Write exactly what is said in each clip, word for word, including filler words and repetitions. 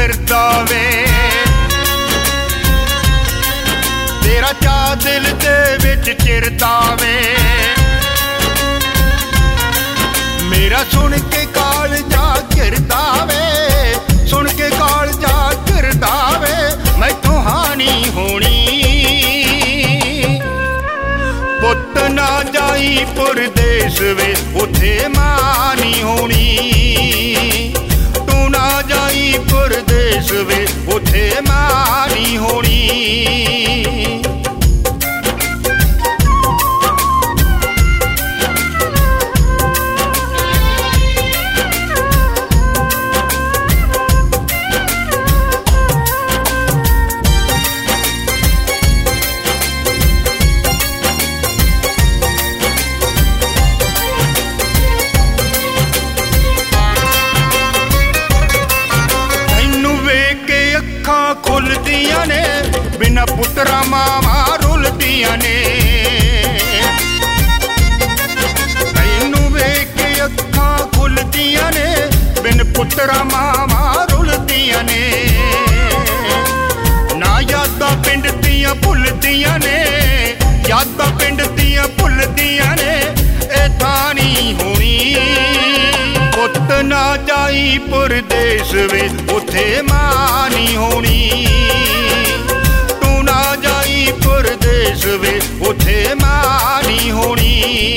फिरदा वे तेरा चा दिल दे विच चिरदा वे मेरा सुन के कालजा घिरदा वे सुन के कालजा घिरदा वे मैथों हानी होनी पुत ना जाई परदेस वे उथे मां नी होनी तू ना जाई परदेस वे उथे मां नी होनी खुलदियां ने बिना पुत्रा मावा रुलदियां ने तैनू वेख के अखां खुलदियां ने बिन पुत्रा मावा रुलदियां ने ना यादां पिंड दियां भुलदियां ने यादां पिंड दियां भुलदियां ने ए थानी होनी पुत ना जाई परदेस वे उथे मां नी होनी तू ना जाई परदेस वे उथे मां नी होनी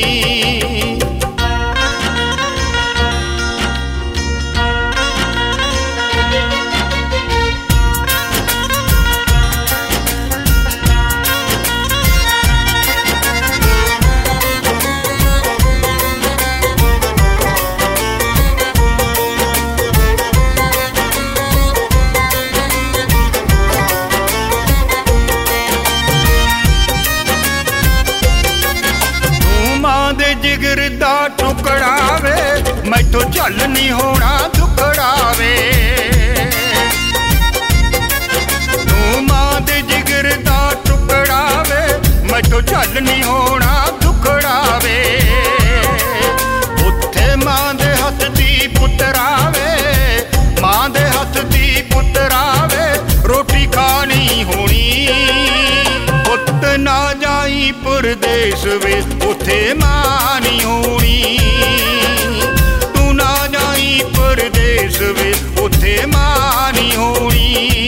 जिगर दा टुकड़ा वे मैथों झल नहीं होना दुखड़ा वे तू मां दे जिगर दा टुकड़ा वे मैथों झल नहीं होना दुखड़ा वे उत्थे मां दे हथ दी पुत्तरा वे मां दे हथ दी पुत्तरा वे रोटी खानी होनी पुत ना जाई परदेस वे उथे मां नी होनी तू ना जाई परदेस वे उथे मां नी होनी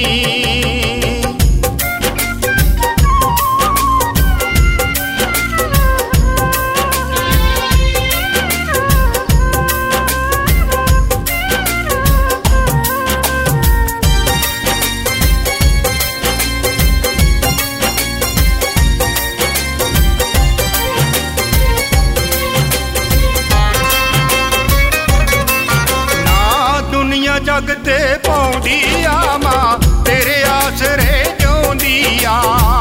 जग ते पौंदी आ मां तेरे आसरे जोंदी आ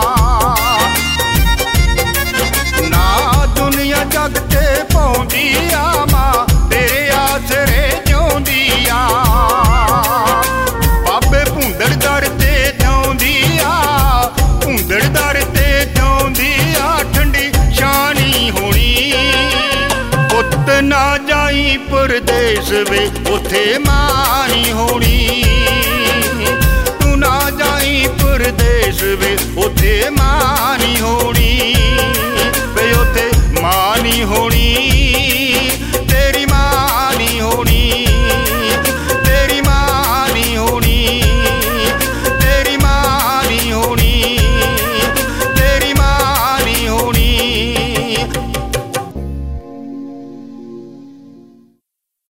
ना दुनिया जग ते पौंदी आ मां तेरे आसरे जोंदी आ बाबे भुंदड़ दर ते जोंदी आ भुंदड़ दर ते जोंदी आ ठंडी शानी होनी पुत ना जाई परदेस वे उथे मां नी होनी तू ना जाई परदेस वे उथे मां नी